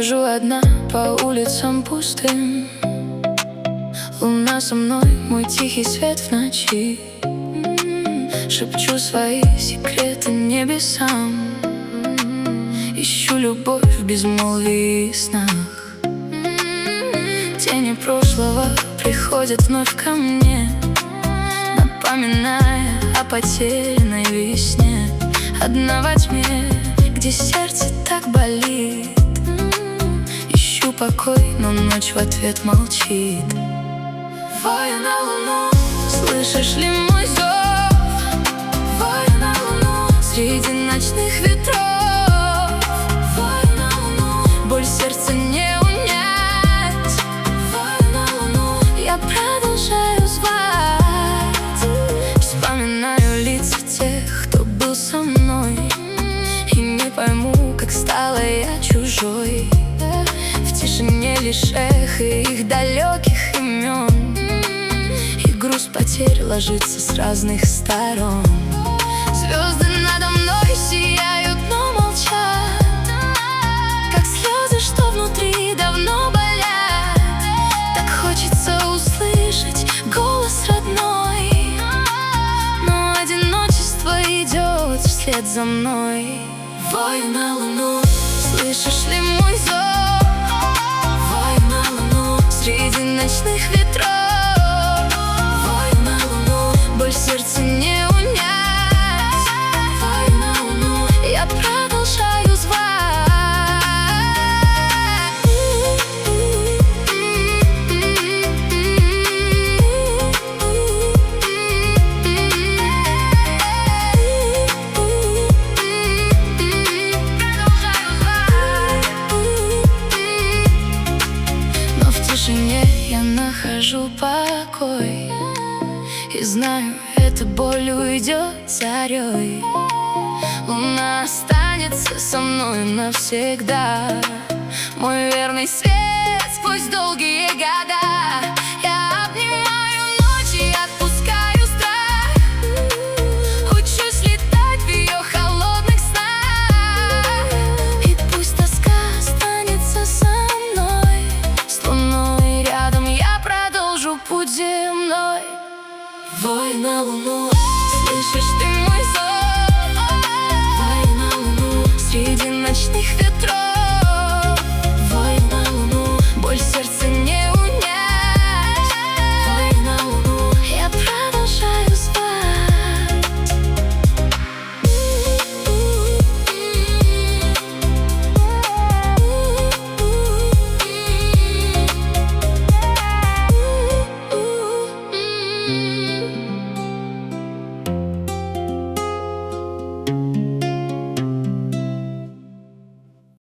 хожу одна по улицам пустым. Луна со мной, мой тихий свет в ночи. Шепчу свои секреты небесам. Ищу любовь в безмолвии и снах. Тени прошлого приходят вновь ко мне, напоминая о потерянной весне. Одна во тьме, где сердце так болит. Ищу покой, но ночь в ответ молчит. Вою на луну, слышишь ли мой зов? Вою на луну, среди ночных ветров. Вою на луну, боль сердца не унять. Вою на луну, я продолжаю звать. Вспоминаю лица тех, кто был со мной, и не пойму, как стала я чужой. В тишине лишь эхо их далеких имен, и груз потерь ложится с разных сторон. Звезды надо мной сияют, но молчат, как слезы, что внутри давно болят. Так хочется услышать голос родной, но одиночество идет вслед за мной. Вою на луну, слышишь ли мой зов? Вою на луну, среди ночных ветров. Вою на луну, боль сердца не унять. Вою на луну, я продолжаю звать. Я нахожу покой и знаю, эта боль уйдет зарей. Луна останется со мной навсегда, мой верный свет сквозь долгие года.